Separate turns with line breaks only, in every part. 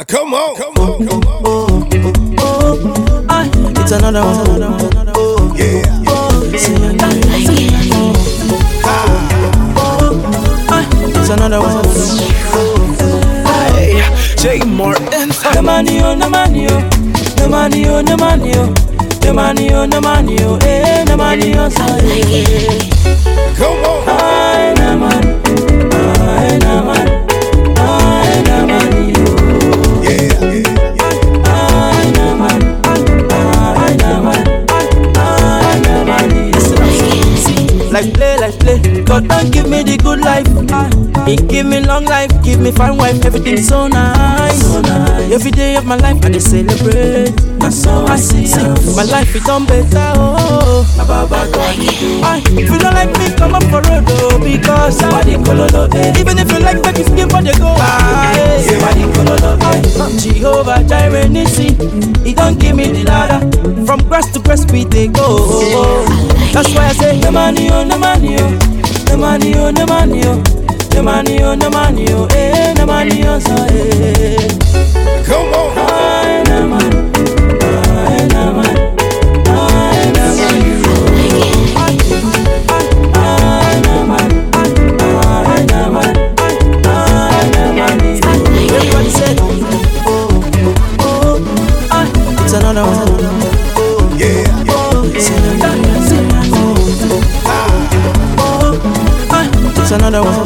Come on, come on, come on.
It's another one.
Yeah.
It's another one.
J. Martin.
The money on the money, the money on the money, the money on the money, the money on the
Come on.
I the money, I the money, I the money,
Yeah.
I the money, I the money, I the money. Like play, God don't give me the good life. He give me long life, give me fine wife, everything so nice. Every day of my life I dey celebrate. That's how I see my life is done better. Oh, if you don't like me, come up for road, oh, because even if you like back, it's give what they go. Jehovah Jireh Nissi, he don't give me the ladder. From grass to grass we they go. That's why I say the money on the money, oh, the money on the money, oh. The money on the money, oh, the money on the
Come on.
I the money, I the money, I the money, I the money, I the money, I the money. Everybody said, it's another one.
Yeah.
It's another one.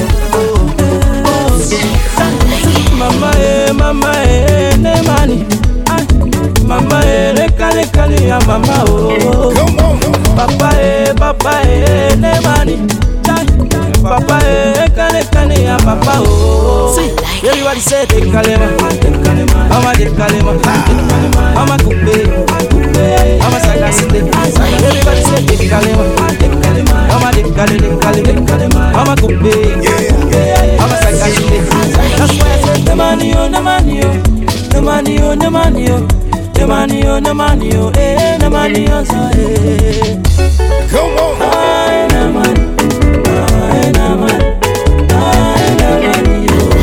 Mama, ne money. Mama, ne kali, mama, oh.
Come on.
Papa, ne money. Papa, kali, papa, oh. Everybody say they kalema, mama they kalema, mama kupe, mama sagasite. Everybody say they kalema, mama they kalema, mama kupe, mama sagasite. That's why I say the money on the money, oh, the money on the money, oh, the money on the money, oh, the money on the.
Come on.
I the money, I the money, I the money.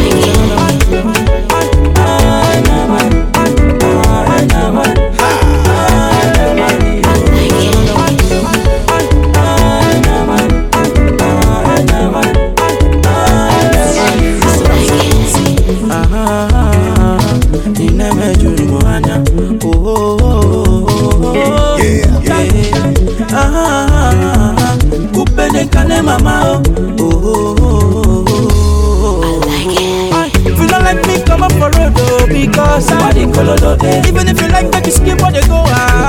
Mama, if you don't like me, come up for road, oh, because even if you like back, you skip what they go.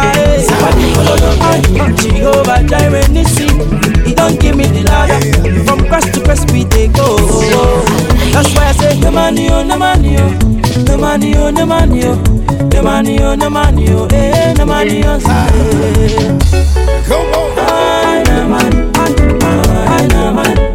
Jehovah Jireh Nissi, he don't give me the ladder. From grass to grass we they go. That's why I say the money on the money, oh, the money on the money, oh, the money on the money, oh, the money on the.
Come on.
I the money, I the money.